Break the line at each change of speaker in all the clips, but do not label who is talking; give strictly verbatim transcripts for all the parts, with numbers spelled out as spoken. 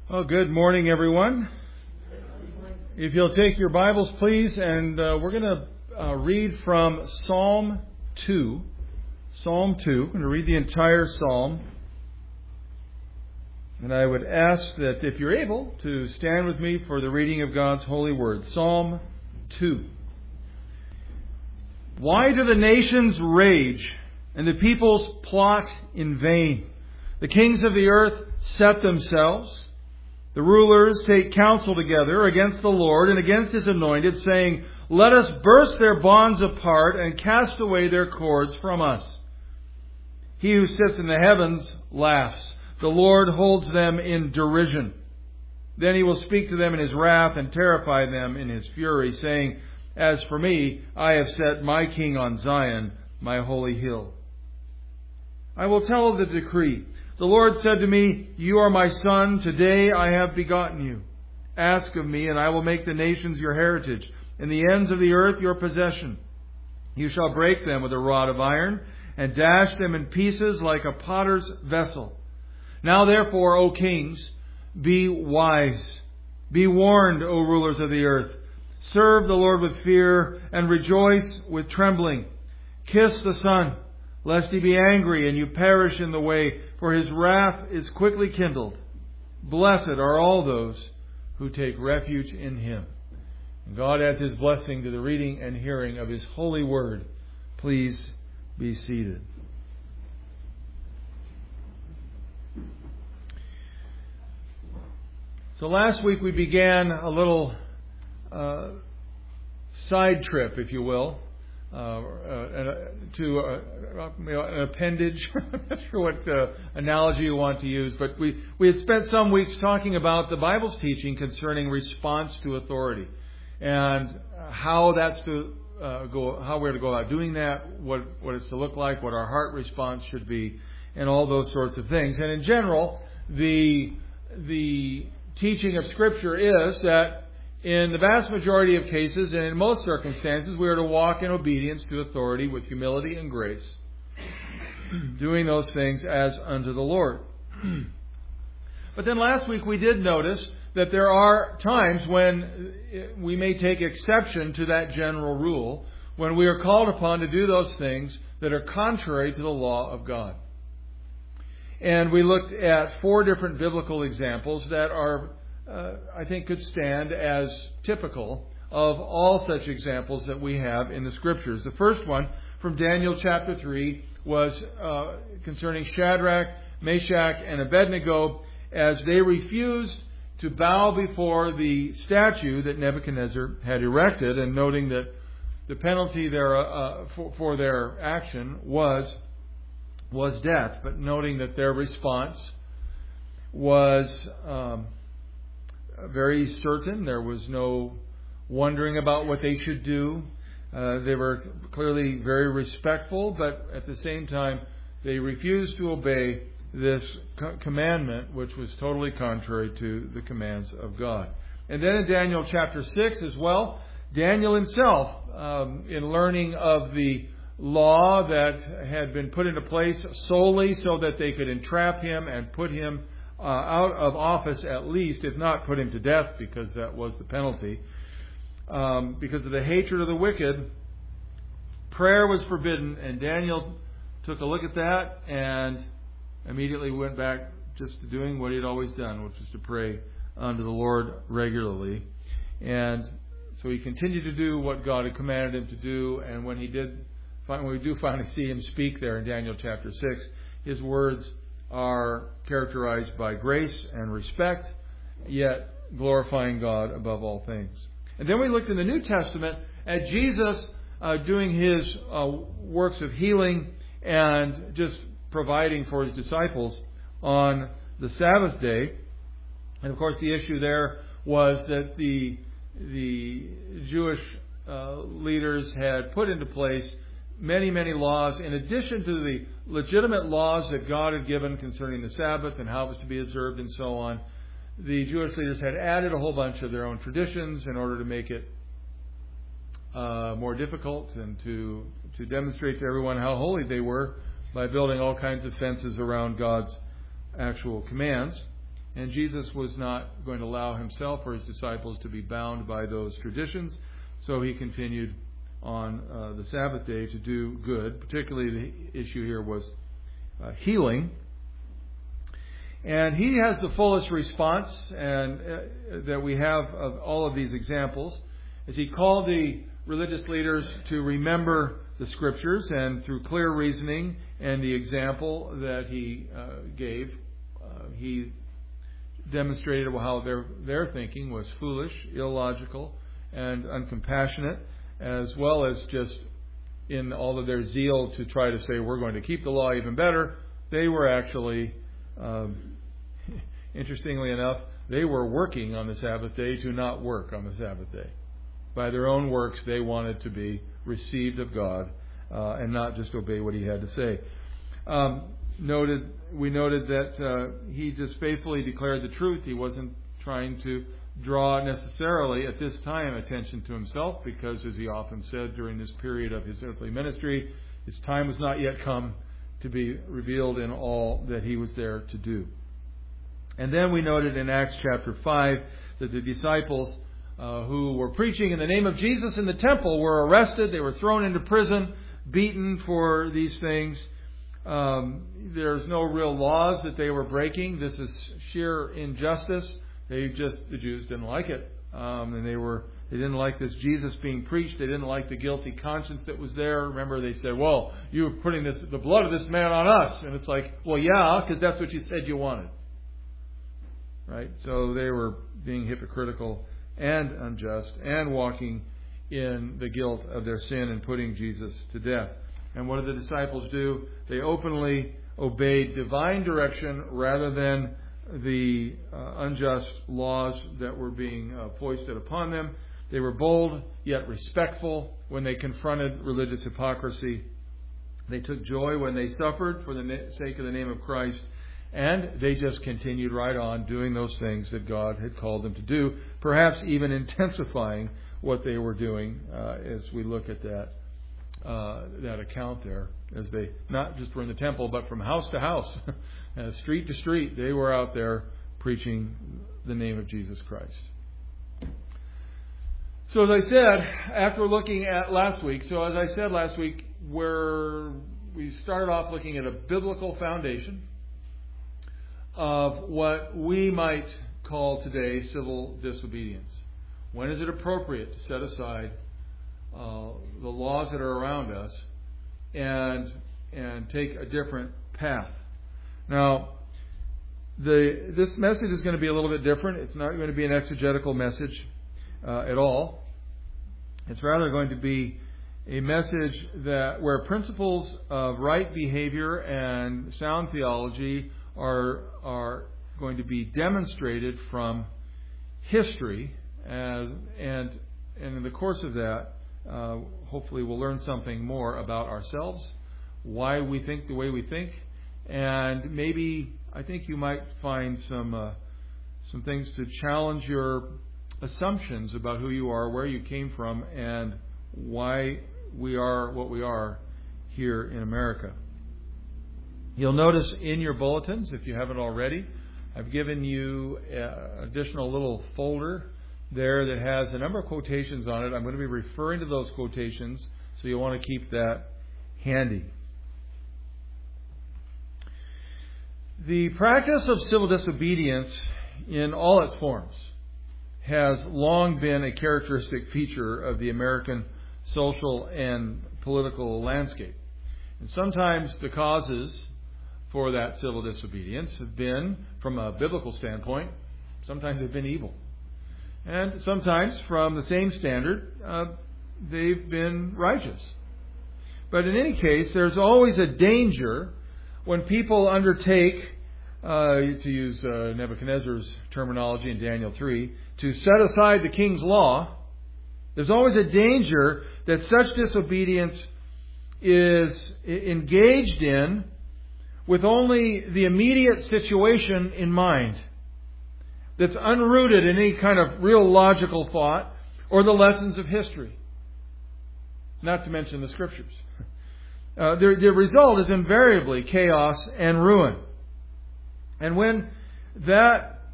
Well, good morning, everyone. If you'll take your Bibles, please, and uh, we're going to uh, read from Psalm two. Psalm two. I'm going to read the entire Psalm. And I would ask that if you're able to stand with me for the reading of God's holy word. Psalm two. Why do the nations rage and the peoples plot in vain? The kings of the earth set themselves. The rulers take counsel together against the Lord and against His anointed, saying, "Let us burst their bonds apart and cast away their cords from us." He who sits in the heavens laughs. The Lord holds them in derision. Then He will speak to them in His wrath and terrify them in His fury, saying, "As for me, I have set my king on Zion, my holy hill. I will tell of the decree. The Lord said to me, 'You are my son. Today I have begotten you. Ask of me, and I will make the nations your heritage, and the ends of the earth your possession. You shall break them with a rod of iron, and dash them in pieces like a potter's vessel.' Now therefore, O kings, be wise. Be warned, O rulers of the earth. Serve the Lord with fear, and rejoice with trembling. Kiss the Son, lest He be angry and you perish in the way, for His wrath is quickly kindled. Blessed are all those who take refuge in Him." And God adds His blessing to the reading and hearing of His holy word. Please be seated. So last week we began a little uh, side trip, if you will, Uh, uh, to uh, you know, an appendage. I'm not sure what uh, analogy you want to use, but we, we had spent some weeks talking about the Bible's teaching concerning response to authority and how that's to uh, go, how we're to go about doing that, what what it's to look like, what our heart response should be, and all those sorts of things. And in general, the the teaching of Scripture is that in the vast majority of cases and in most circumstances, we are to walk in obedience to authority with humility and grace, doing those things as unto the Lord. But then last week we did notice that there are times when we may take exception to that general rule, when we are called upon to do those things that are contrary to the law of God. And we looked at four different biblical examples that are Uh, I think could stand as typical of all such examples that we have in the Scriptures. The first one from Daniel chapter three was uh, concerning Shadrach, Meshach, and Abednego as they refused to bow before the statue that Nebuchadnezzar had erected, and noting that the penalty there uh, for, for their action was was death, but noting that their response was Um, very certain. There was no wondering about what they should do. Uh, they were clearly very respectful, but at the same time, they refused to obey this co- commandment, which was totally contrary to the commands of God. And then in Daniel chapter six as well, Daniel himself, um, in learning of the law that had been put into place solely so that they could entrap him and put him Uh, out of office at least, if not put him to death, because that was the penalty. Um, because of the hatred of the wicked, prayer was forbidden, and Daniel took a look at that and immediately went back just to doing what he had always done, which was to pray unto the Lord regularly. And so he continued to do what God had commanded him to do, and when he did, when we do finally see him speak there in Daniel chapter six, his words are characterized by grace and respect, yet glorifying God above all things. And then we looked in the New Testament at Jesus uh, doing His uh, works of healing and just providing for His disciples on the Sabbath day. And of course the issue there was that the, the Jewish uh, leaders had put into place many, many laws, in addition to the legitimate laws that God had given concerning the Sabbath and how it was to be observed and so on. The Jewish leaders had added a whole bunch of their own traditions in order to make it uh, more difficult and to, to demonstrate to everyone how holy they were by building all kinds of fences around God's actual commands. And Jesus was not going to allow himself or his disciples to be bound by those traditions. So he continued on uh, the Sabbath day to do good. Particularly the issue here was uh, healing. And he has the fullest response and uh, that we have of all of these examples, as he called the religious leaders to remember the Scriptures, and through clear reasoning and the example that he uh, gave, uh, he demonstrated how their their thinking was foolish, illogical, and uncompassionate, as well as just in all of their zeal to try to say we're going to keep the law even better. They were actually, um, interestingly enough, they were working on the Sabbath day to not work on the Sabbath day. By their own works, they wanted to be received of God uh, and not just obey what he had to say. Um, noted, we noted that uh, he just faithfully declared the truth. He wasn't trying to draw necessarily at this time attention to himself, because, as he often said during this period of his earthly ministry, his time was not yet come to be revealed in all that he was there to do. And then we noted in Acts chapter five that the disciples uh, who were preaching in the name of Jesus in the temple were arrested. They were thrown into prison, beaten for these things. Um, there's no real laws that they were breaking. This is sheer injustice. They just, the Jews didn't like it. Um, and they were, they didn't like this Jesus being preached. They didn't like the guilty conscience that was there. Remember, they said, well, you were putting this, the blood of this man on us. And it's like, well, yeah, because that's what you said you wanted. Right? So they were being hypocritical and unjust and walking in the guilt of their sin and putting Jesus to death. And what did the disciples do? They openly obeyed divine direction rather than the uh, unjust laws that were being uh, foisted upon them. They were bold yet respectful when they confronted religious hypocrisy. They took joy when they suffered for the na- sake of the name of Christ. And they just continued right on doing those things that God had called them to do, perhaps even intensifying what they were doing uh, as we look at that uh, that account there, as they not just were in the temple, but from house to house, uh, street to street, they were out there preaching the name of Jesus Christ. So as I said, after looking at last week, so as I said last week, where we started off looking at a biblical foundation of what we might call today civil disobedience. When is it appropriate to set aside uh, the laws that are around us and and take a different path? Now, the this message is going to be a little bit different. It's not going to be an exegetical message uh, at all. It's rather going to be a message that where principles of right behavior and sound theology are are going to be demonstrated from history, as, and and in the course of that, uh, hopefully we'll learn something more about ourselves, why we think the way we think, and maybe I think you might find some uh, some things to challenge your assumptions about who you are, where you came from, and why we are what we are here in America. You'll notice in your bulletins, if you haven't already, I've given you an additional little folder there that has a number of quotations on it. I'm going to be referring to those quotations, so you'll want to keep that handy. The practice of civil disobedience in all its forms has long been a characteristic feature of the American social and political landscape. And sometimes the causes for that civil disobedience have been, from a biblical standpoint, sometimes they've been evil. And sometimes, from the same standard, uh, they've been righteous. But in any case, there's always a danger when people undertake, uh, to use uh, Nebuchadnezzar's terminology in Daniel three, to set aside the king's law. There's always a danger that such disobedience is engaged in with only the immediate situation in mind, that's unrooted in any kind of real logical thought or the lessons of history, not to mention the Scriptures. Uh, the, the result is invariably chaos and ruin. And when that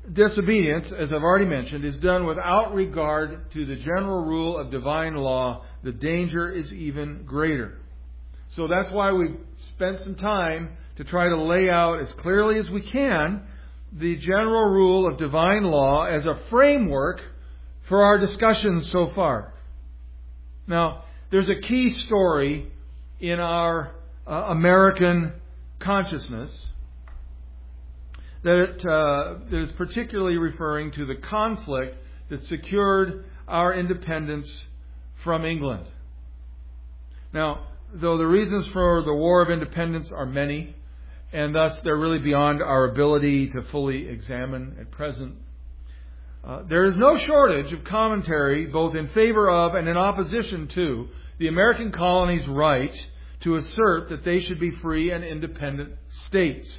disobedience, as I've already mentioned, is done without regard to the general rule of divine law, the danger is even greater. So that's why we've spent some time to try to lay out as clearly as we can the general rule of divine law as a framework for our discussions so far. Now, there's a key story in our uh, American consciousness that, it, uh, that is particularly referring to the conflict that secured our independence from England. Now, though the reasons for the War of Independence are many, and thus they're really beyond our ability to fully examine at present, uh, there is no shortage of commentary both in favor of and in opposition to the American colonies' right to assert that they should be free and independent states.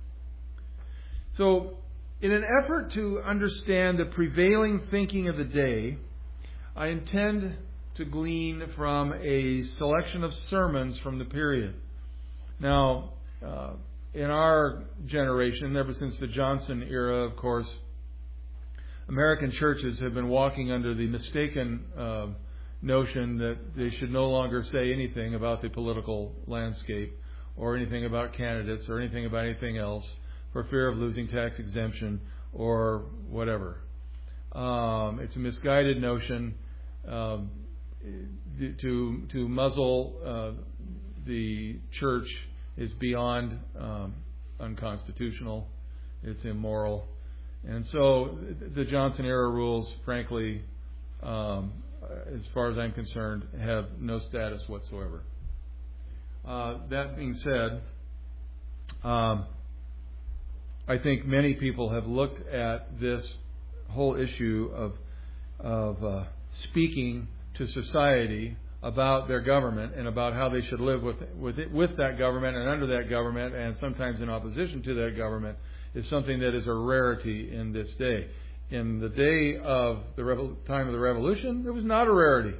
So, in an effort to understand the prevailing thinking of the day, I intend to glean from a selection of sermons from the period. Now, uh, in our generation, ever since the Johnson era, of course, American churches have been walking under the mistaken uh, notion that they should no longer say anything about the political landscape or anything about candidates or anything about anything else for fear of losing tax exemption or whatever. Um, it's a misguided notion um, to to muzzle uh, the church is beyond um, unconstitutional. It's immoral. And so the Johnson era rules, frankly, um, as far as I'm concerned, have no status whatsoever. Uh, that being said, um, I think many people have looked at this whole issue of of uh, speaking to society about their government and about how they should live with with it, with that government and under that government, and sometimes in opposition to that government, is something that is a rarity in this day. In the day of the revo- time of the Revolution, it was not a rarity.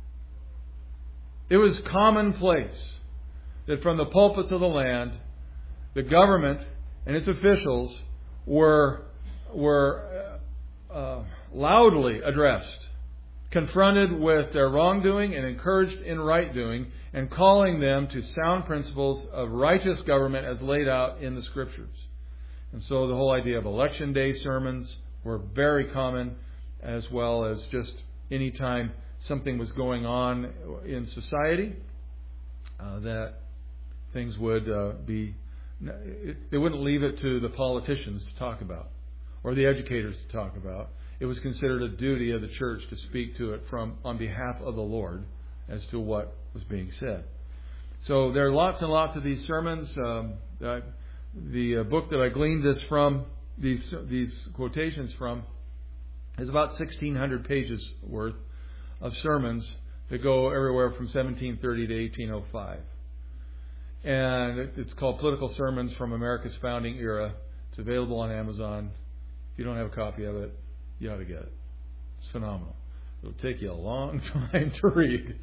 It was commonplace that from the pulpits of the land, the government and its officials were were uh, uh, loudly addressed, confronted with their wrongdoing and encouraged in right doing, and calling them to sound principles of righteous government as laid out in the Scriptures. And so the whole idea of election day sermons were very common, as well as just any time something was going on in society, uh, that things would uh, be, they wouldn't leave it to the politicians to talk about or the educators to talk about. It was considered a duty of the church to speak to it from on behalf of the Lord as to what was being said. So there are lots and lots of these sermons. Um, that, the uh, book that I gleaned this from, these these quotations from, is about sixteen hundred pages worth of sermons that go everywhere from seventeen thirty to eighteen oh five. And it's called Political Sermons from America's Founding Era. It's available on Amazon. If you don't have a copy of it, you ought to get it. It's phenomenal. It'll take you a long time to read,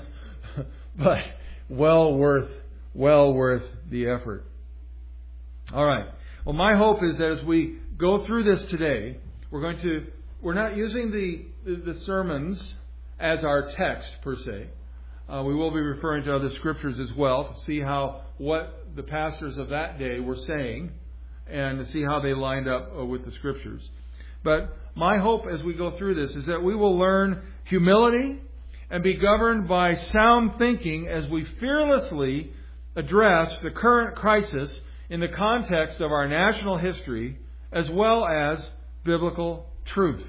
but well worth well worth the effort. All right. Well, my hope is that as we go through this today, we're going to we're not using the the, the sermons as our text per se. Uh, we will be referring to other scriptures as well to see how what the pastors of that day were saying and to see how they lined up uh, with the scriptures. But my hope as we go through this is that we will learn humility and be governed by sound thinking as we fearlessly address the current crisis in the context of our national history as well as biblical truth.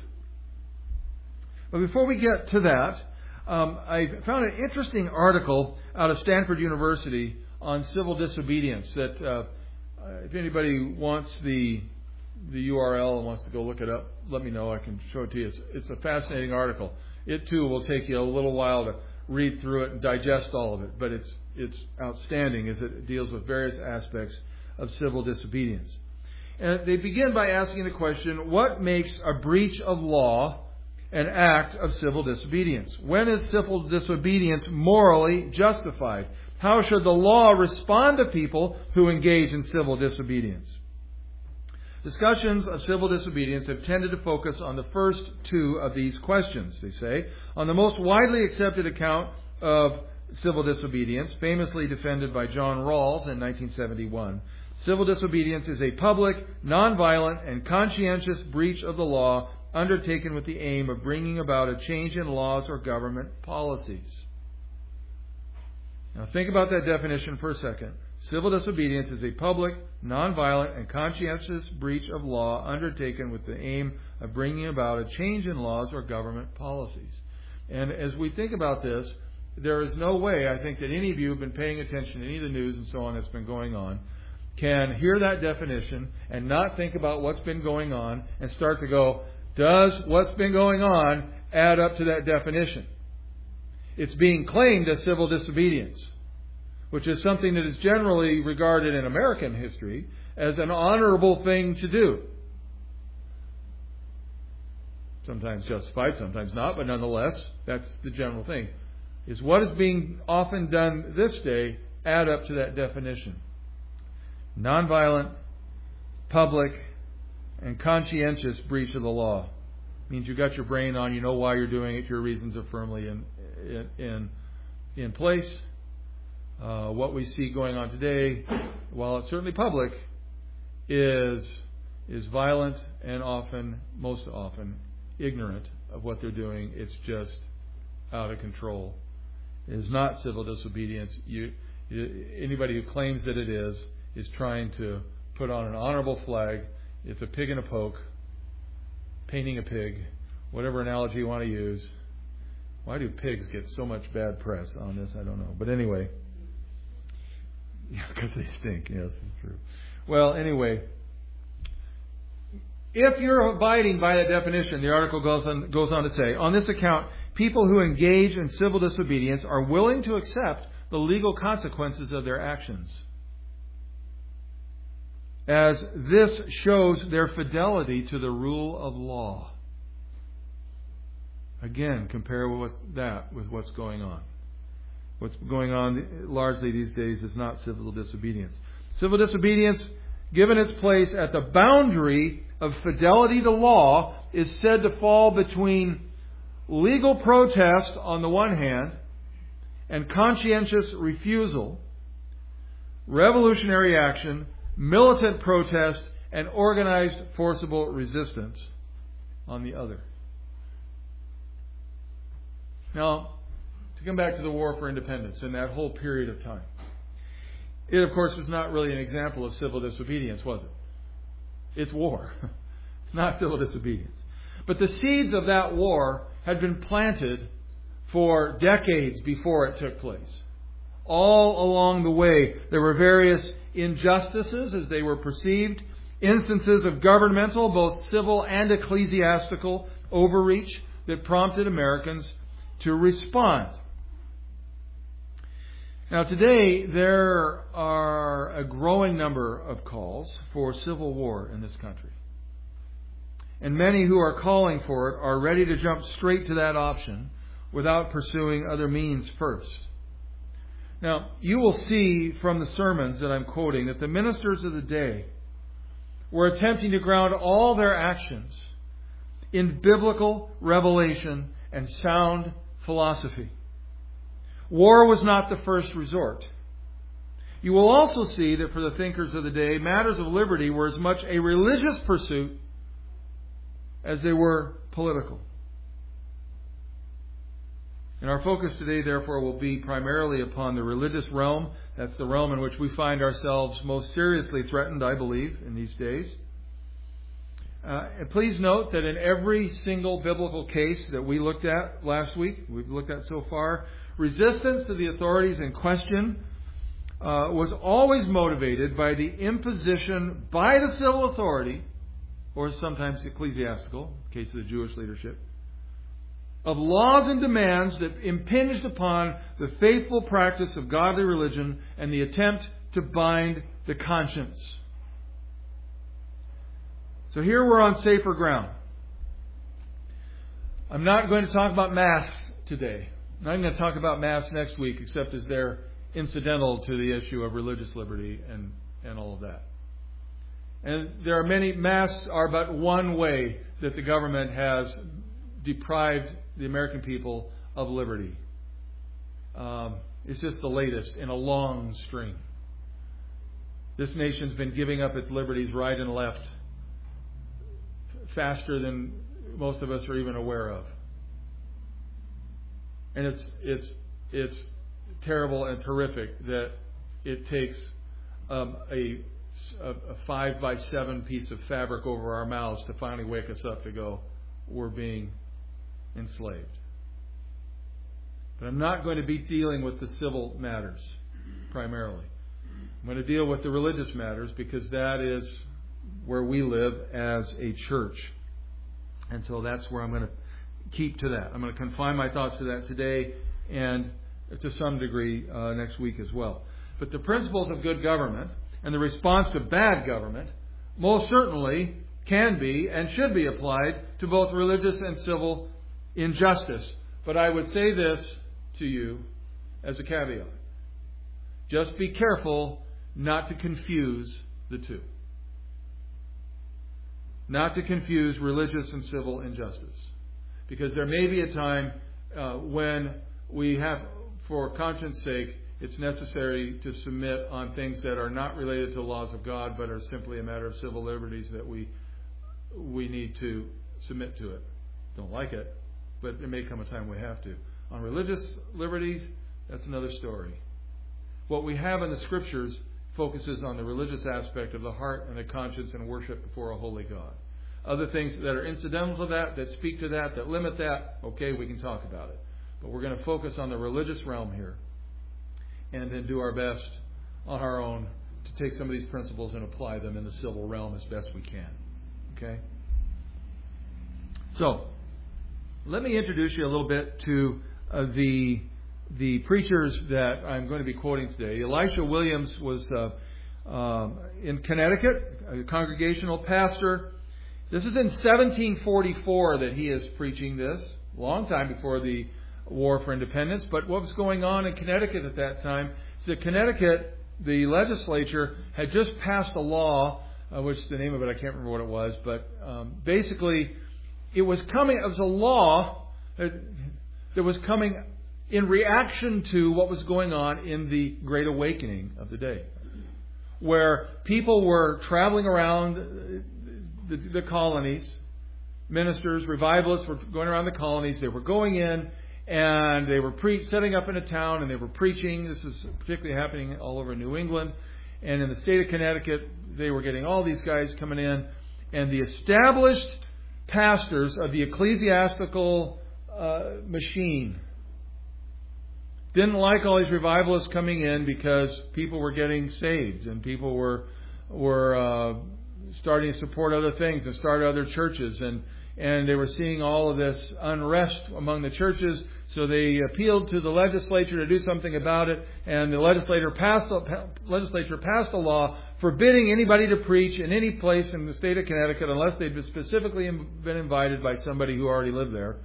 But before we get to that, um, I found an interesting article out of Stanford University on civil disobedience that uh, if anybody wants the the U R L and wants to go look it up, let me know. I can show it to you. It's, it's a fascinating article. It too will take you a little while to read through it and digest all of it, but it's it's outstanding as it deals with various aspects of civil disobedience. And they begin by asking the question, what makes a breach of law an act of civil disobedience? When is civil disobedience morally justified? How should the law respond to people who engage in civil disobedience? Discussions of civil disobedience have tended to focus on the first two of these questions, they say. On the most widely accepted account of civil disobedience, famously defended by John Rawls in nineteen seventy-one, civil disobedience is a public, nonviolent, and conscientious breach of the law undertaken with the aim of bringing about a change in laws or government policies. Now think about that definition for a second. Civil disobedience is a public, nonviolent, and conscientious breach of law undertaken with the aim of bringing about a change in laws or government policies. And as we think about this, there is no way, I think, that any of you who have been paying attention to any of the news and so on that's been going on can hear that definition and not think about what's been going on and start to go, does what's been going on add up to that definition? It's being claimed as civil disobedience, which is something that is generally regarded in American history as an honorable thing to do. Sometimes justified, sometimes not, but nonetheless, that's the general thing. Is what is being often done this day add up to that definition? Nonviolent, public, and conscientious breach of the law. Means you've got your brain on, you know why you're doing it, your reasons are firmly in in in, in place. Uh, what we see going on today, while it's certainly public, is is violent and often, most often, ignorant of what they're doing. It's just out of control. It is not civil disobedience. You, you, anybody who claims that it is, is trying to put on an honorable flag. It's a pig in a poke, painting a pig, whatever analogy you want to use. Why do pigs get so much bad press on this? I don't know. But anyway, yeah, because they stink. Yes, it's true. Well, anyway, if you're abiding by that definition, the article goes on, goes on to say, on this account, people who engage in civil disobedience are willing to accept the legal consequences of their actions, as this shows their fidelity to the rule of law. Again, compare with that with what's going on. What's going on largely these days is not civil disobedience. Civil disobedience, given its place at the boundary of fidelity to law, is said to fall between legal protest on the one hand and conscientious refusal, revolutionary action, militant protest, and organized forcible resistance on the other. Now, to come back to the War for Independence and that whole period of time, it, of course, was not really an example of civil disobedience, was it? It's war. It's not civil disobedience. But the seeds of that war had been planted for decades before it took place. All along the way, there were various injustices as they were perceived, instances of governmental, both civil and ecclesiastical, overreach that prompted Americans to respond. Now today, there are a growing number of calls for civil war in this country. And many who are calling for it are ready to jump straight to that option without pursuing other means first. Now, you will see from the sermons that I'm quoting that the ministers of the day were attempting to ground all their actions in biblical revelation and sound philosophy. War was not the first resort. You will also see that for the thinkers of the day, matters of liberty were as much a religious pursuit as they were political. And our focus today, therefore, will be primarily upon the religious realm. That's the realm in which we find ourselves most seriously threatened, I believe, in these days. Uh, and please note that in every single biblical case that we looked at last week, we've looked at so far, resistance to the authorities in question uh, was always motivated by the imposition by the civil authority, or sometimes ecclesiastical, in the case of the Jewish leadership, of laws and demands that impinged upon the faithful practice of godly religion and the attempt to bind the conscience. So here we're on safer ground. I'm not going to talk about masks today. I'm not going to talk about masks next week, except as they're incidental to the issue of religious liberty and, and all of that. And there are many, masks are but one way that the government has deprived the American people of liberty. Um, it's just the latest in a long string. This nation's been giving up its liberties right and left faster than most of us are even aware of. And it's it's it's terrible and it's horrific that it takes um, a, a a five by seven piece of fabric over our mouths to finally wake us up to go, we're being enslaved. But I'm not going to be dealing with the civil matters primarily. I'm going to deal with the religious matters because that is where we live as a church. And so that's where I'm going to keep to that. I'm going to confine my thoughts to that today and to some degree uh, next week as well. But the principles of good government and the response to bad government most certainly can be and should be applied to both religious and civil injustice. But I would say this to you as a caveat. Just be careful not to confuse the two. Not to confuse religious and civil injustice. Because there may be a time uh, when we have, for conscience sake, it's necessary to submit on things that are not related to the laws of God, but are simply a matter of civil liberties that we we need to submit to it. Don't like it, but there may come a time we have to. On religious liberties, that's another story. What we have in the Scriptures focuses on the religious aspect of the heart and the conscience and worship before a holy God. Other things that are incidental to that, that speak to that, that limit that, okay, we can talk about it. But we're going to focus on the religious realm here and then do our best on our own to take some of these principles and apply them in the civil realm as best we can. Okay? So, let me introduce you a little bit to uh, the the preachers that I'm going to be quoting today. Elisha Williams was uh, uh, in Connecticut, a congregational pastor. This is in seventeen forty-four that he is preaching this, a long time before the War for Independence. But what was going on in Connecticut at that time is that Connecticut, the legislature, had just passed a law, uh, which the name of it, I can't remember what it was, but um, basically it was coming, it was a law that, that was coming in reaction to what was going on in the Great Awakening of the day, where people were traveling around the, the colonies, ministers, revivalists were going around the colonies, they were going in and they were pre- setting up in a town and they were preaching. This is particularly happening all over New England. And in the state of Connecticut, they were getting all these guys coming in. And the established pastors of the ecclesiastical uh, machine didn't like all these revivalists coming in because people were getting saved and people were were uh, starting to support other things and start other churches. And And they were seeing all of this unrest among the churches, so they appealed to the legislature to do something about it. And the legislature passed legislature passed a law forbidding anybody to preach in any place in the state of Connecticut unless they'd specifically been invited by somebody who already lived there,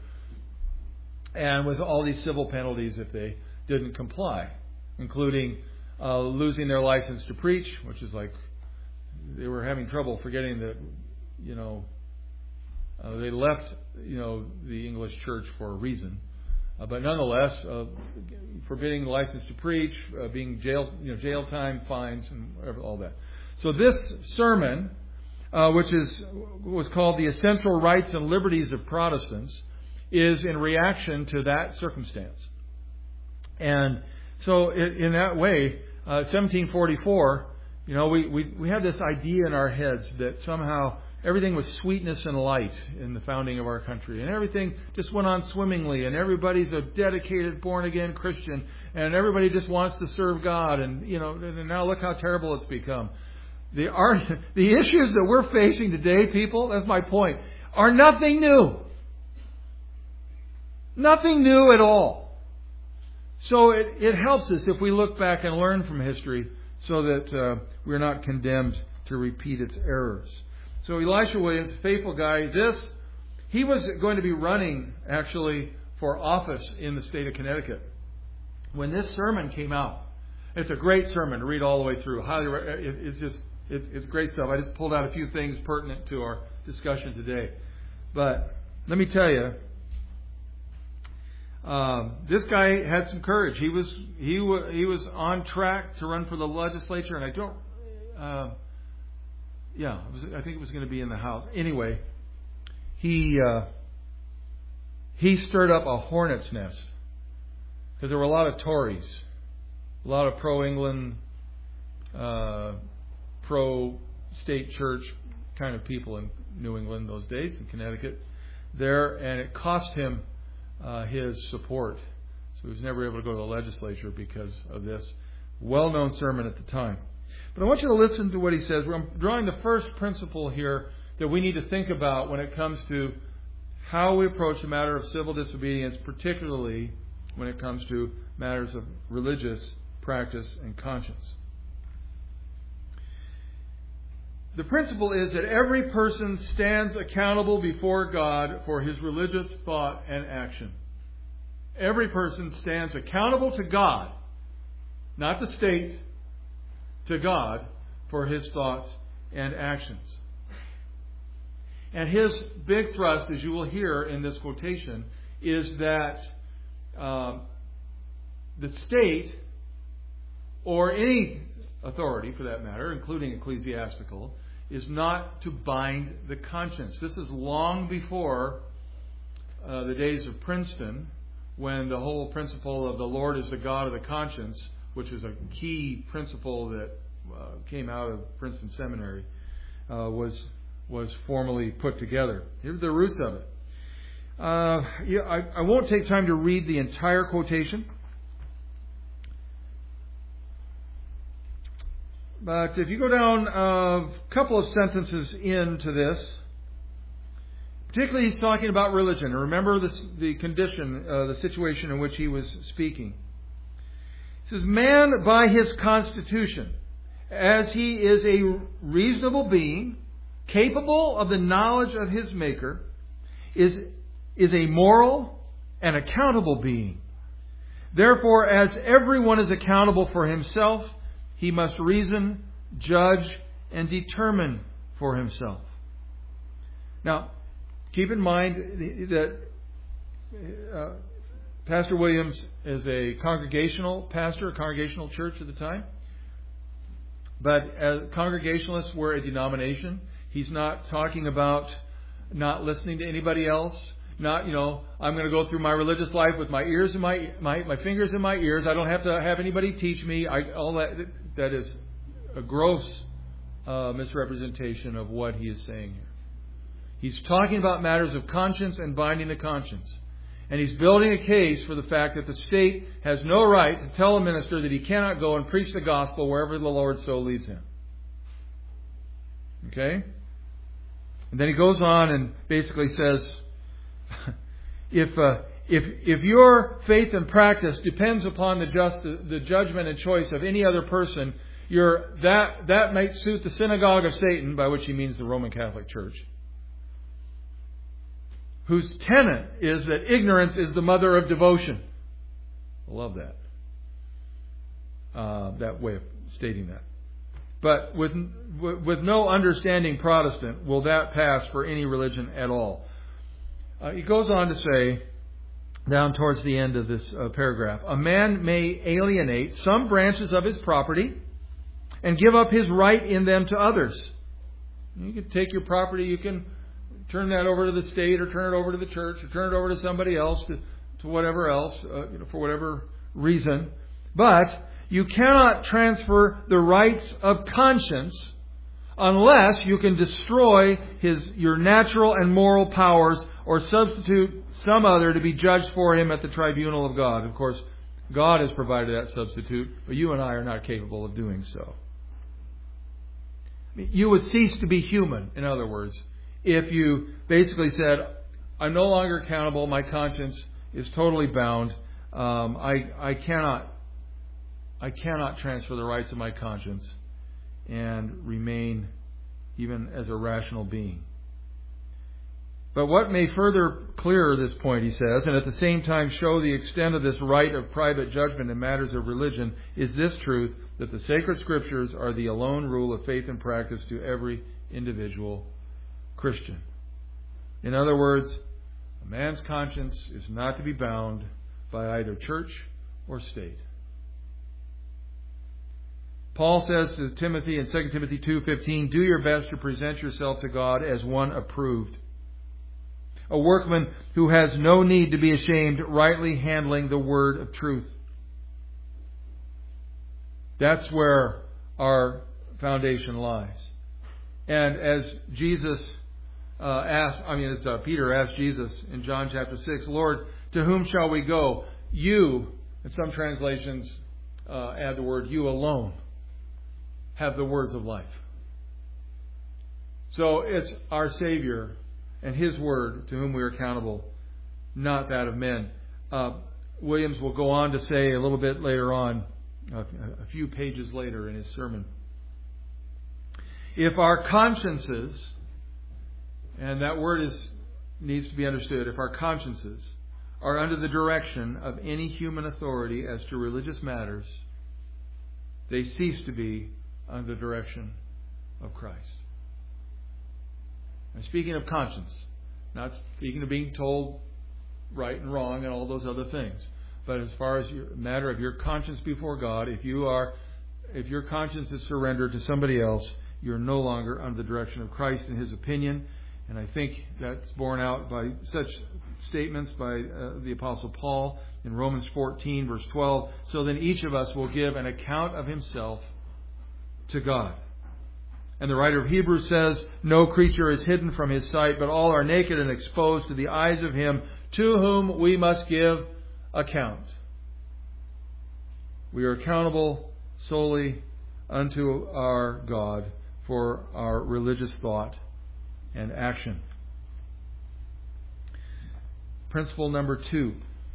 and with all these civil penalties if they didn't comply, including uh, losing their license to preach, which is like they were having trouble forgetting that, you know. Uh, they left, you know, the English church for a reason, uh, but nonetheless, uh, forbidding license to preach, uh, being jail, you know, jail time, fines, and whatever, all that. So this sermon, uh, which is was called "The Essential Rights and Liberties of Protestants," is in reaction to that circumstance. And so, in, in that way, uh, seventeen forty-four, you know, we, we we have this idea in our heads that somehow everything was sweetness and light in the founding of our country. And everything just went on swimmingly. And everybody's a dedicated, born-again Christian. And everybody just wants to serve God. And, you know, and now look how terrible it's become. The, our, the issues that we're facing today, people, that's my point, are nothing new. Nothing new at all. So it, it helps us if we look back and learn from history so that uh, we're not condemned to repeat its errors. So Elisha Williams, faithful guy, this, he was going to be running actually for office in the state of Connecticut. When this sermon came out, it's a great sermon to read all the way through. Highly, it's just It, it's great stuff. I just pulled out a few things pertinent to our discussion today. But let me tell you, um, this guy had some courage. He was he was he was on track to run for the legislature, and I don't. Uh, yeah, it was, I think it was going to be in the House. Anyway, he uh, he stirred up a hornet's nest because there were a lot of Tories, a lot of pro-England, uh, pro-state church kind of people in New England those days, in Connecticut, there, and it cost him uh, his support. So he was never able to go to the legislature because of this well-known sermon at the time. But I want you to listen to what he says. I'm drawing the first principle here that we need to think about when it comes to how we approach the matter of civil disobedience, particularly when it comes to matters of religious practice and conscience. The principle is that every person stands accountable before God for his religious thought and action. Every person stands accountable to God, not the state, to God for his thoughts and actions. And his big thrust, as you will hear in this quotation, is that uh, the state, or any authority for that matter, including ecclesiastical, is not to bind the conscience. This is long before uh, the days of Princeton, when the whole principle of the Lord is the God of the conscience, which is a key principle that uh, came out of Princeton Seminary, uh, was was formally put together. Here are the roots of it. Uh, yeah, I, I won't take time to read the entire quotation. But if you go down a couple of sentences into this, particularly he's talking about religion. And remember this, the condition, uh, the situation in which he was speaking. He says, man by his constitution, as he is a reasonable being, capable of the knowledge of his Maker, is, is a moral and accountable being. Therefore, as everyone is accountable for himself, he must reason, judge, and determine for himself. Now, keep in mind that uh, Pastor Williams is a congregational pastor, a congregational church at the time. But as Congregationalists were a denomination. He's not talking about not listening to anybody else. Not, you know, I'm going to go through my religious life with my ears in my my, my fingers in my ears. I don't have to have anybody teach me. I, all that that is a gross uh, misrepresentation of what he is saying here. He's talking about matters of conscience and binding the conscience. And he's building a case for the fact that the state has no right to tell a minister that he cannot go and preach the gospel wherever the Lord so leads him. Okay? And then he goes on and basically says, if uh, if if your faith and practice depends upon the just the judgment and choice of any other person, you're, that that might suit the synagogue of Satan, by which he means the Roman Catholic Church, whose tenet is that ignorance is the mother of devotion. I love that. Uh, that way of stating that. But with with no understanding Protestant will that pass for any religion at all. Uh, he goes on to say, down towards the end of this uh, paragraph, a man may alienate some branches of his property and give up his right in them to others. You can take your property, you can turn that over to the state, or turn it over to the church, or turn it over to somebody else, to, to whatever else, uh, you know, for whatever reason. But you cannot transfer the rights of conscience unless you can destroy his your natural and moral powers, or substitute some other to be judged for him at the tribunal of God. Of course, God has provided that substitute, but you and I are not capable of doing so. You would cease to be human, in other words, if you basically said, I'm no longer accountable, my conscience is totally bound, um, I, I cannot I cannot transfer the rights of my conscience and remain even as a rational being. But what may further clear this point, he says, and at the same time show the extent of this right of private judgment in matters of religion, is this truth, that the sacred Scriptures are the alone rule of faith and practice to every individual Christian. In other words, a man's conscience is not to be bound by either church or state. Paul says to Timothy in Second Timothy two fifteen, do your best to present yourself to God as one approved, a workman who has no need to be ashamed, rightly handling the word of truth. That's where our foundation lies. And as Jesus uh, asked, I mean, as uh, Peter asked Jesus in John chapter six, Lord, to whom shall we go? You, in some translations, uh, add the word you alone, have the words of life. So it's our Savior and His Word to whom we are accountable, not that of men. Uh, Williams will go on to say a little bit later on, uh, a few pages later in his sermon, if our consciences, and that word is needs to be understood, if our consciences are under the direction of any human authority as to religious matters, they cease to be under the direction of Christ. I'm speaking of conscience, not speaking of being told right and wrong and all those other things. But as far as your matter of your conscience before God, if you are, if your conscience is surrendered to somebody else, you're no longer under the direction of Christ and His opinion. And I think that's borne out by such statements by uh, the Apostle Paul in Romans fourteen, verse twelve. So then each of us will give an account of himself to God. And the writer of Hebrews says, no creature is hidden from His sight, but all are naked and exposed to the eyes of Him to whom we must give account. We are accountable solely unto our God for our religious thought and action. Principle number two.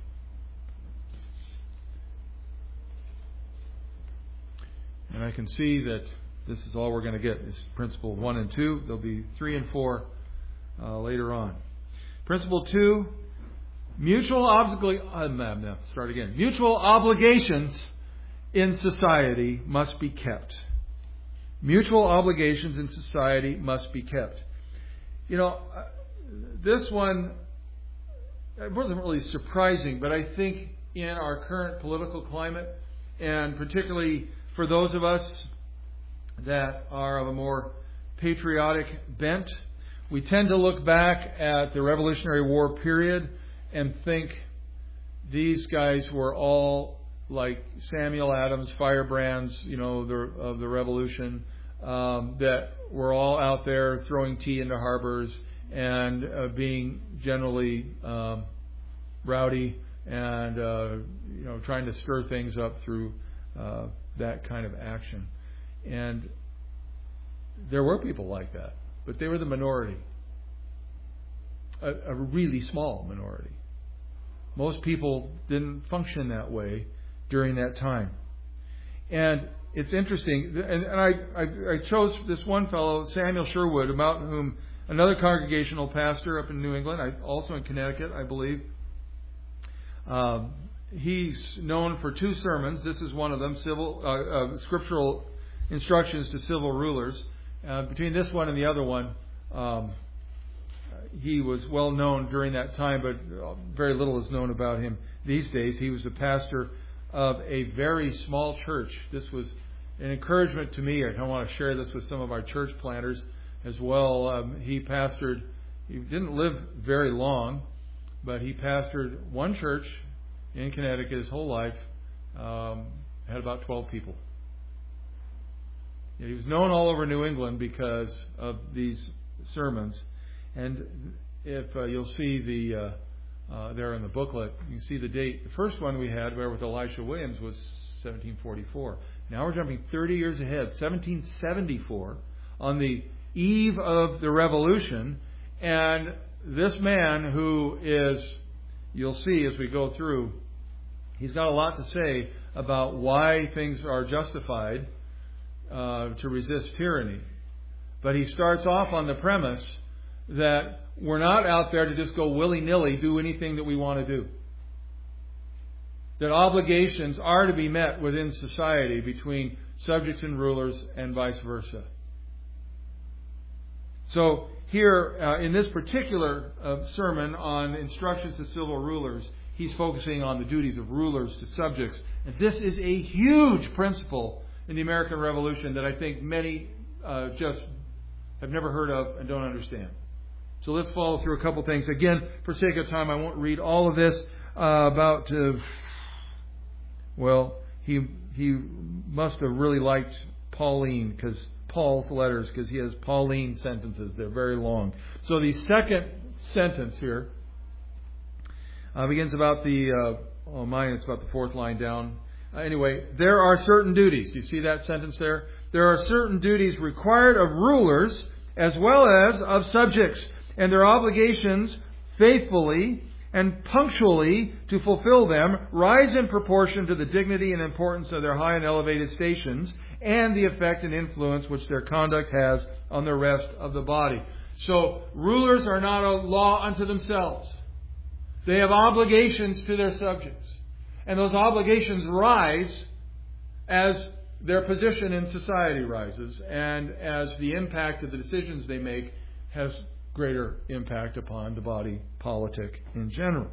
And I can see that this is all we're going to get is principle one and two. There'll be three and four uh, later on. Principle two, mutual obli- uh, no, no, start again. Mutual obligations in society must be kept. Mutual obligations in society must be kept. You know, this one, it wasn't really surprising, but I think in our current political climate, and particularly for those of us that are of a more patriotic bent, we tend to look back at the Revolutionary War period and think these guys were all like Samuel Adams, firebrands, you know, the, of the Revolution, um, that were all out there throwing tea into harbors and uh, being generally um, rowdy and uh, you know trying to stir things up through uh, that kind of action. And there were people like that, but they were the minority, a, a really small minority. Most people didn't function that way during that time. And it's interesting, and, and I, I, I chose this one fellow, Samuel Sherwood, about whom another congregational pastor up in New England, I, also in Connecticut, I believe. Um, he's known for two sermons. This is one of them, civil uh, uh, scriptural instructions to civil rulers. Uh, between this one and the other one, um, he was well known during that time, but very little is known about him these days. He was the pastor of a very small church. This was an encouragement to me. I want to share this with some of our church planters as well. Um, he pastored, he didn't live very long, but he pastored one church in Connecticut his whole life. Um, had about twelve people. He was known all over New England because of these sermons. And if uh, you'll see the uh, uh, there in the booklet, you can see the date. The first one we had, where with Elisha Williams, was seventeen forty-four. Now we're jumping thirty years ahead, seventeen seventy-four, on the eve of the Revolution. And this man, who is, you'll see as we go through, he's got a lot to say about why things are justified uh, to resist tyranny. But he starts off on the premise that we're not out there to just go willy-nilly do anything that we want to do. That obligations are to be met within society between subjects and rulers and vice versa. So here, uh, in this particular uh, sermon on instructions to civil rulers, he's focusing on the duties of rulers to subjects. And this is a huge principle in the American Revolution that I think many uh, just have never heard of and don't understand. So let's follow through a couple things. Again, for sake of time, I won't read all of this uh, about... Uh, well, he he must have really liked Pauline, because Paul's letters, because he has Pauline sentences. They're very long. So the second sentence here uh, begins about the, uh, oh mine, it's about the fourth line down. Uh, anyway, there are certain duties. Do you see that sentence there? There are certain duties required of rulers as well as of subjects, and their obligations faithfully and punctually to fulfill them rise in proportion to the dignity and importance of their high and elevated stations and the effect and influence which their conduct has on the rest of the body. So, rulers are not a law unto themselves. They have obligations to their subjects. And those obligations rise as their position in society rises and as the impact of the decisions they make has greater impact upon the body politic in general.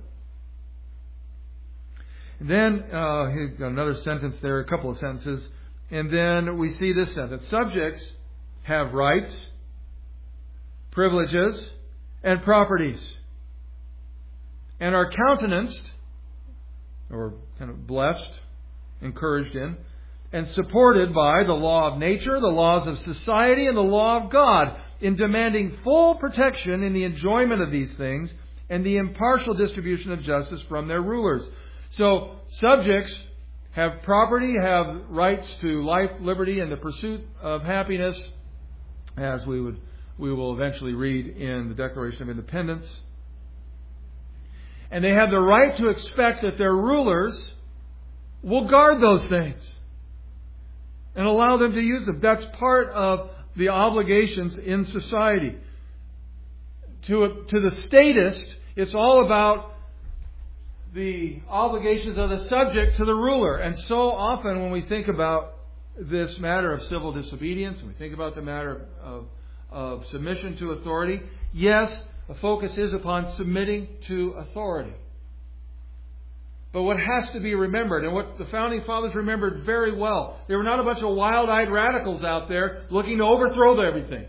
And then, uh, he's got another sentence there, a couple of sentences. And then we see this sentence. Subjects have rights, privileges, and properties, and are countenanced, or kind of blessed, encouraged in, and supported by the law of nature, the laws of society, and the law of God, in demanding full protection in the enjoyment of these things and the impartial distribution of justice from their rulers. So, subjects have property, have rights to life, liberty, and the pursuit of happiness, as we would we will eventually read in the Declaration of Independence. And they have the right to expect that their rulers will guard those things and allow them to use them. That's part of the obligations in society. To, a, to the statist, it's all about the obligations of the subject to the ruler. And so often when we think about this matter of civil disobedience, and we think about the matter of, of submission to authority, yes, the focus is upon submitting to authority. But what has to be remembered, and what the Founding Fathers remembered very well, they were not a bunch of wild-eyed radicals out there looking to overthrow everything.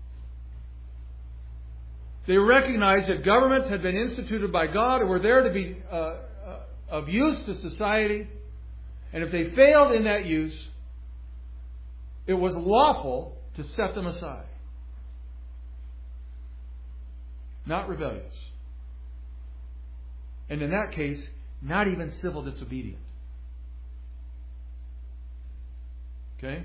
They recognized that governments had been instituted by God and were there to be uh, uh, of use to society. And if they failed in that use, it was lawful to set them aside. Not rebellious. And in that case, not even civil disobedient. Okay?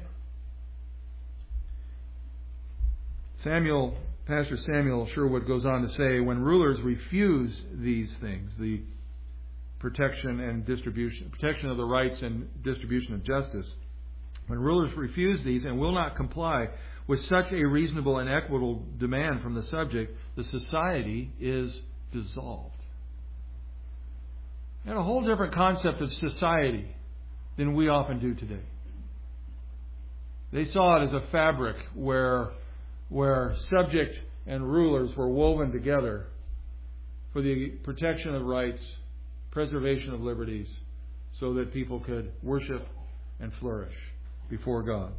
Samuel, Pastor Samuel Sherwood goes on to say, when rulers refuse these things, the protection and distribution, protection of the rights and distribution of justice, when rulers refuse these and will not comply with such a reasonable and equitable demand from the subject, the society is dissolved. They had a whole different concept of society than we often do today. They saw it as a fabric where, where subject and rulers were woven together for the protection of rights, preservation of liberties, so that people could worship and flourish before God.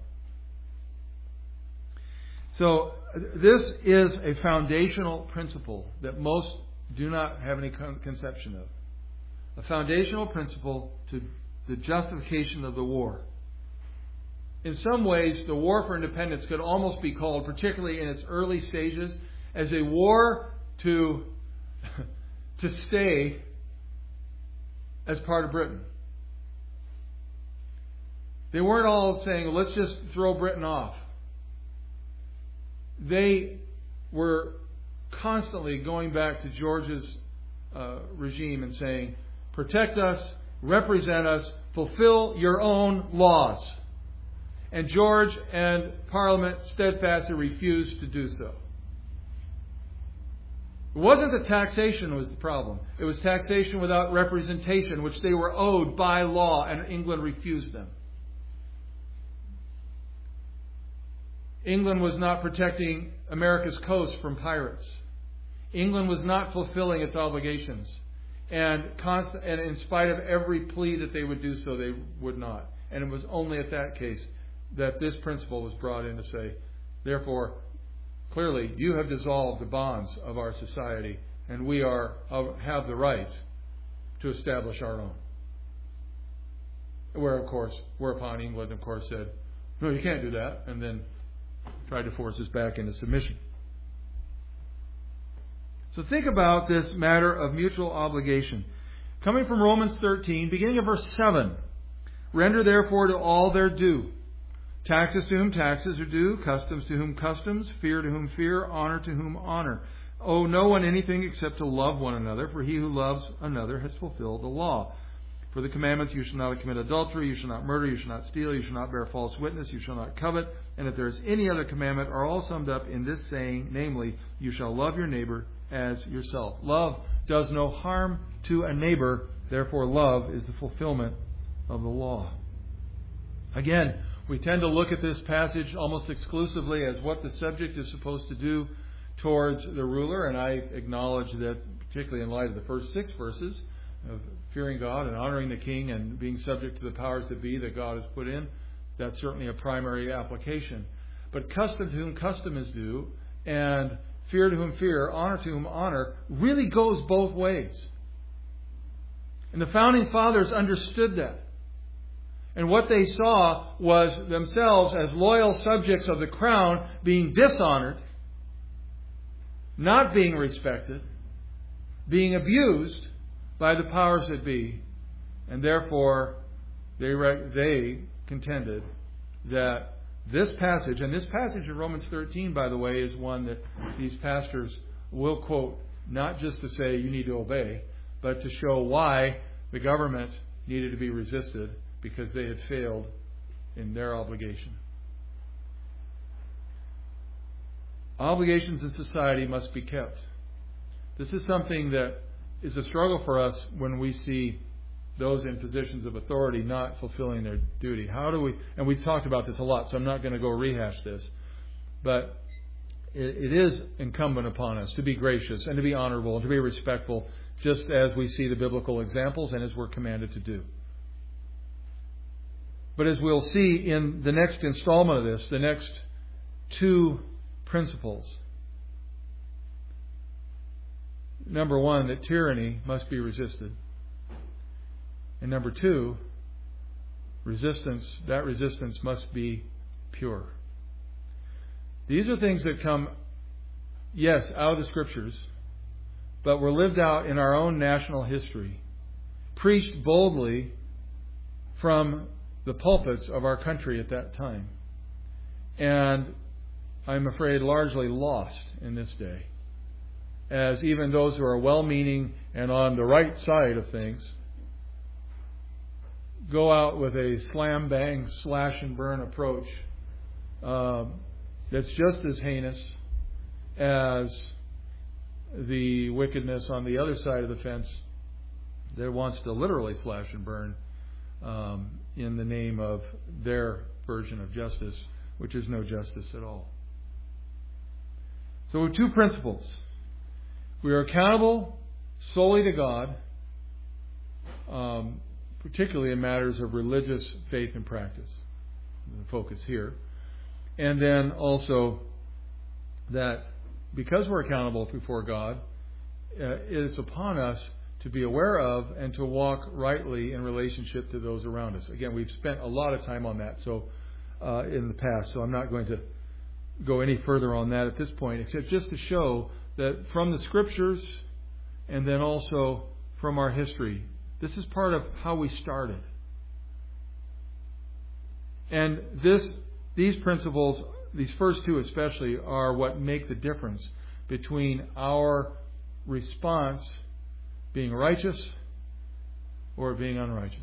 So this is a foundational principle that most do not have any conception of. A foundational principle to the justification of the war. In some ways, the war for independence could almost be called, particularly in its early stages, as a war to, to stay as part of Britain. They weren't all saying, let's just throw Britain off. They were constantly going back to George's uh, regime and saying, protect us, represent us, fulfill your own laws. And George and Parliament steadfastly refused to do so. It wasn't that taxation was the problem. It was taxation without representation, which they were owed by law, and England refused them. England was not protecting America's coast from pirates. England was not fulfilling its obligations. And, constant, and in spite of every plea that they would do so, they would not. And it was only at that case that this principle was brought in to say, therefore, clearly, you have dissolved the bonds of our society, and we are have the right to establish our own. Where, of course, whereupon England, of course, said, no, you can't do that, and then tried to force us back into submission. So think about this matter of mutual obligation. Coming from Romans thirteen, beginning of verse seven. Render therefore to all their due. Taxes to whom taxes are due, customs to whom customs, fear to whom fear, honor to whom honor. Owe no one anything except to love one another, for he who loves another has fulfilled the law. For the commandments, you shall not commit adultery, you shall not murder, you shall not steal, you shall not bear false witness, you shall not covet, and if there is any other commandment, are all summed up in this saying, namely, you shall love your neighbor as yourself. Love does no harm to a neighbor, therefore love is the fulfillment of the law. Again, we tend to look at this passage almost exclusively as what the subject is supposed to do towards the ruler, and I acknowledge that, particularly in light of the first six verses of fearing God and honoring the king and being subject to the powers that be that God has put in, that's certainly a primary application. But custom to whom custom is due, and fear to whom fear, honor to whom honor, really goes both ways. And the founding fathers understood that. And what they saw was themselves as loyal subjects of the crown being dishonored, not being respected, being abused by the powers that be. And therefore, they, they contended that this passage, and this passage in Romans thirteen, by the way, is one that these pastors will quote, not just to say you need to obey, but to show why the government needed to be resisted, because they had failed in their obligation. Obligations in society must be kept. This is something that is a struggle for us when we see those in positions of authority not fulfilling their duty. How do we, and we've talked about this a lot, so I'm not going to go rehash this, but it, it is incumbent upon us to be gracious and to be honorable and to be respectful, just as we see the biblical examples and as we're commanded to do. But as we'll see in the next installment of this, the next two principles. Number one, that tyranny must be resisted. And number two, resistance, that resistance must be pure. These are things that come, yes, out of the Scriptures, but were lived out in our own national history, preached boldly from the pulpits of our country at that time, and I'm afraid largely lost in this day, as even those who are well-meaning and on the right side of things go out with a slam, bang, slash and burn approach um, that's just as heinous as the wickedness on the other side of the fence that wants to literally slash and burn um, in the name of their version of justice, which is no justice at all. So two principles. We are accountable solely to God, um, particularly in matters of religious faith and practice. The focus here. And then also that because we're accountable before God, uh, it's upon us to be aware of and to walk rightly in relationship to those around us. Again, we've spent a lot of time on that so uh, in the past, so I'm not going to go any further on that at this point, except just to show that from the Scriptures and then also from our history, this is part of how we started. And this, these principles, these first two especially, are what make the difference between our response being righteous or being unrighteous.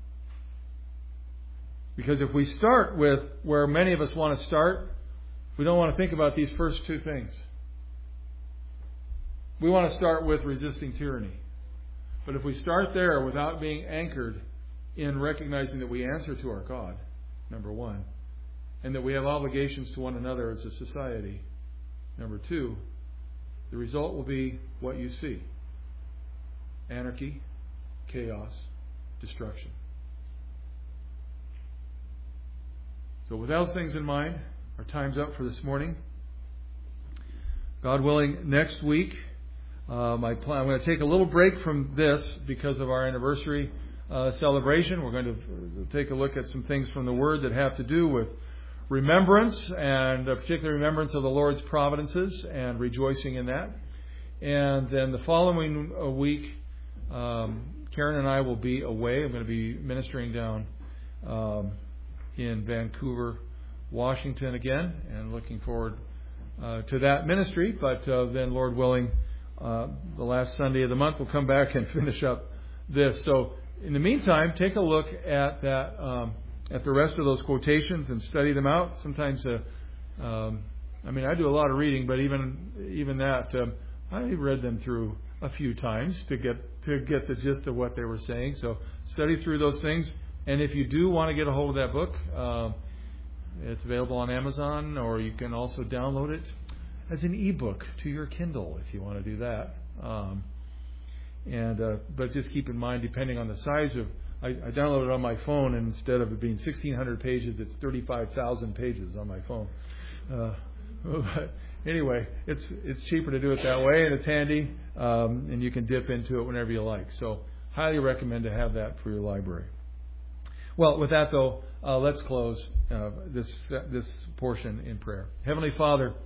Because if we start with where many of us want to start, we don't want to think about these first two things. we want to start with resisting tyranny. But if we start there without being anchored in recognizing that we answer to our God, number one, and that we have obligations to one another as a society, number two, the result will be what you see. Anarchy, chaos, destruction. So with those things in mind, our time's up for this morning. God willing, next week, uh, my plan, I'm going to take a little break from this because of our anniversary uh, celebration. We're going to take a look at some things from the Word that have to do with remembrance, and a particular remembrance of the Lord's providences and rejoicing in that. And then the following week, um, Karen and I will be away. I'm going to be ministering down um, in Vancouver, Washington again, and looking forward uh, to that ministry. But uh, then, Lord willing, uh, the last Sunday of the month, we'll come back and finish up this. So in the meantime, take a look at that, um, at the rest of those quotations and study them out. Sometimes, uh, um, I mean, I do a lot of reading, but even even that, um, I read them through a few times to get to get the gist of what they were saying. So study through those things. And if you do want to get a hold of that book, uh, it's available on Amazon, or you can also download it as an ebook to your Kindle if you want to do that. Um, and uh, but just keep in mind, depending on the size of, I, I downloaded it on my phone, and instead of it being sixteen hundred pages, it's thirty-five thousand pages on my phone. Uh, but anyway, it's it's cheaper to do it that way, and it's handy, um, and you can dip into it whenever you like. So highly recommend to have that for your library. Well, with that, though, uh, let's close uh, this this portion in prayer. Heavenly Father,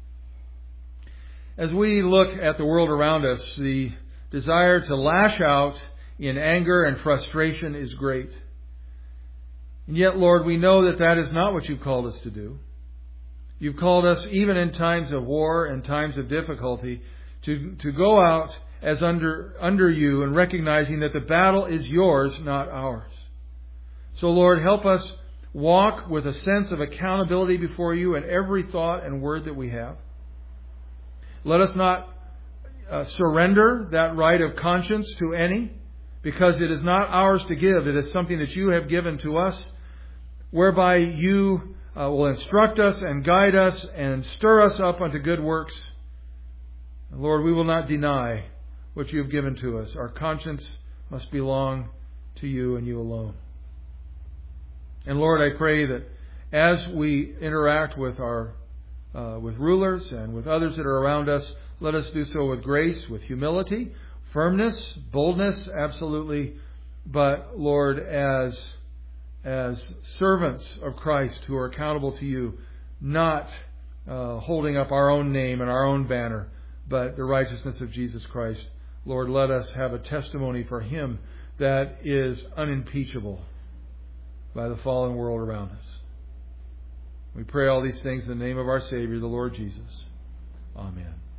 as we look at the world around us, the desire to lash out in anger and frustration is great. And yet, Lord, we know that that is not what you've called us to do. You've called us, even in times of war and times of difficulty, to, to go out as under, under you and recognizing that the battle is yours, not ours. So, Lord, help us walk with a sense of accountability before you in every thought and word that we have. Let us not uh, surrender that right of conscience to any, because it is not ours to give. It is something that you have given to us, whereby you uh, will instruct us and guide us and stir us up unto good works. Lord, we will not deny what you have given to us. Our conscience must belong to you and you alone. And Lord, I pray that as we interact with our uh, with rulers and with others that are around us, let us do so with grace, with humility, firmness, boldness, absolutely. But Lord, as as servants of Christ who are accountable to you, not uh, holding up our own name and our own banner, but the righteousness of Jesus Christ. Lord, let us have a testimony for Him that is unimpeachable by the fallen world around us. We pray all these things in the name of our Savior, the Lord Jesus. Amen.